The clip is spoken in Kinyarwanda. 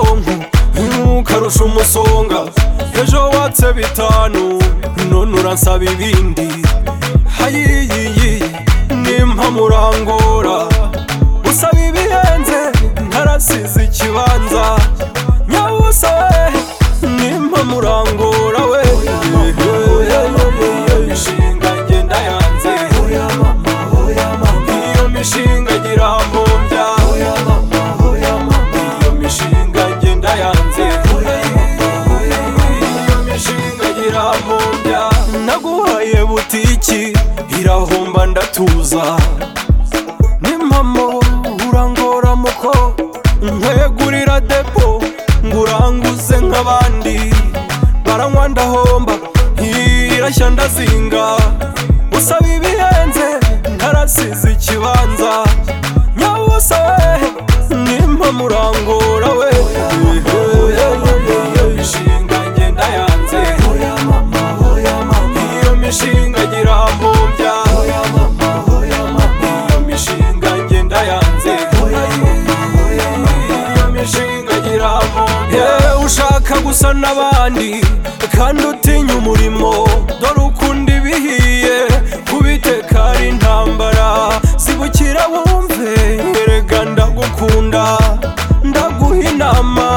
ubwonko ukarusha umusonga. Ejo watse bitanu none uransaba ibindi. Hayiyiyi nimpa murangora, usaba ibihenze ntarasize ikibanza. Nyabusa nimpa murangora we, iyo mishinga ngenda yanze. Iyo mishinga gira mpumbya, iyo mishinga ngenda yanze. Iyo mishinga gira mpumbya. Naguhaye butiki irahomba ndatuza, n'impamo urangora muko. Nkwegurira depo nguranguze nk'abandi, baranywa ndahomba irashya ndazinga. Usaba ibihenze ntarasize ikibanza. Nyabusa nimpa murangora we, iyo mishinga ngenda yanze. Iyo mishinga gira mpumbya, iyo mishinga ngenda yanze. Iyo mishinga gira mpumbya. Ushaka gusa n'abandi kandi utinya umurimo, dore ukunda ibihiye kubiteka ari intambara. Zibukira wumve erega ndagukunda, ndaguha inama.